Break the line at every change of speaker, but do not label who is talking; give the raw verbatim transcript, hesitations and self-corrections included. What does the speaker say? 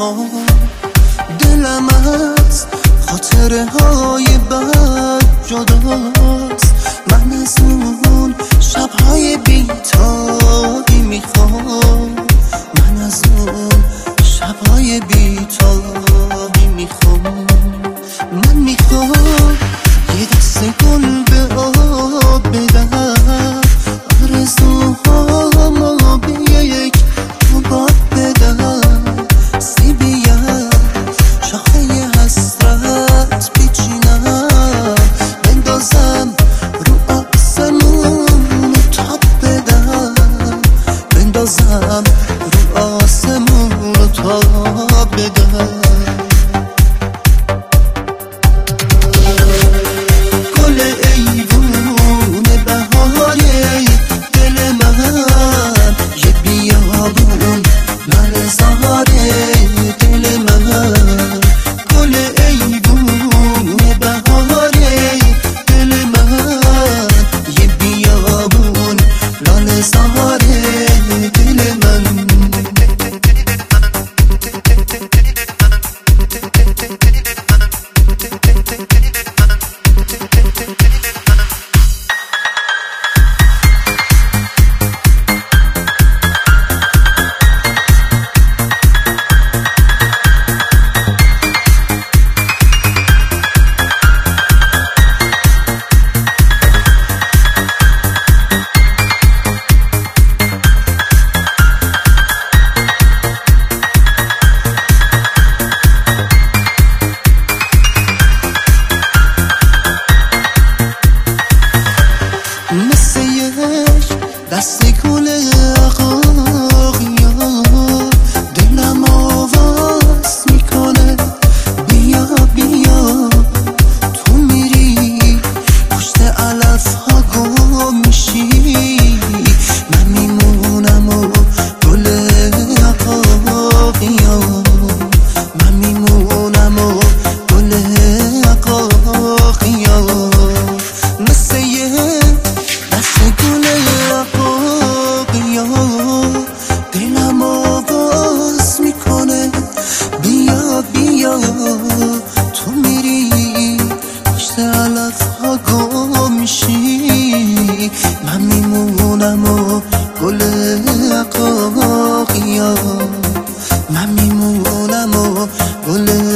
میخوام. دلم از خاطره های بد جداست، من از اون شبهای بی‌تابی میخوام. من از اون شبهای بی‌تابی میخوام. من میخوام یه دست گل به آب بدم، آرزوهامو به یک باد بدم. سیبیم شاخه حسرت بچینم، بندازم رو آسمون تاب بدم، بندازم رو آسمون تاب بدم. دست گل عقاقیا دلم آواز میکنه، بیا بیا. تو میری پشت علف ها گم میشی، من میمونم و گل عقاقیا. من میمونم و گل عقاقیا. مثل یه دست گل دلم آواز میکنه، بیا بیا. تو میری پشت علف ها گم میشی، من میمونم و گل عقاقیا. من میمونم و گل